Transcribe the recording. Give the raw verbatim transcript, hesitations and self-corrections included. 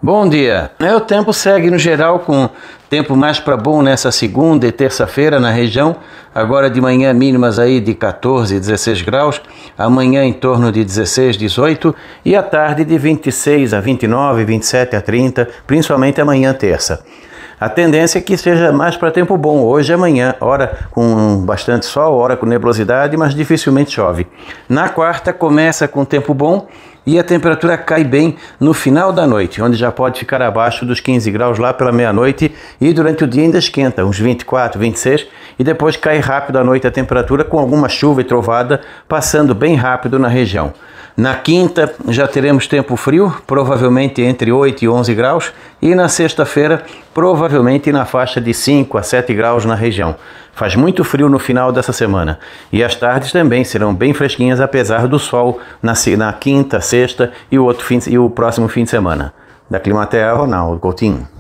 Bom dia. O tempo segue no geral com tempo mais para bom nessa segunda e terça-feira na região. Agora de manhã mínimas aí de quatorze, dezesseis graus, amanhã em torno de dezesseis, dezoito e à tarde de vinte e seis a vinte e nove, vinte e sete a trinta, principalmente amanhã terça. A tendência é que seja mais para tempo bom hoje e amanhã, hora com bastante sol, hora com nebulosidade, mas dificilmente chove. Na quarta começa com tempo bom e a temperatura cai bem no final da noite, onde já pode ficar abaixo dos quinze graus lá pela meia-noite e durante o dia ainda esquenta, uns vinte e quatro, vinte e seis, e depois cai rápido à noite a temperatura com alguma chuva e trovada passando bem rápido na região. Na quinta já teremos tempo frio, provavelmente entre oito e onze graus, e na sexta-feira provavelmente na faixa de cinco a sete graus na região. Faz muito frio no final dessa semana e as tardes também serão bem fresquinhas apesar do sol na, na quinta, sexta e o, outro fim, e o próximo fim de semana. Da Climatea, Ronaldo Coutinho.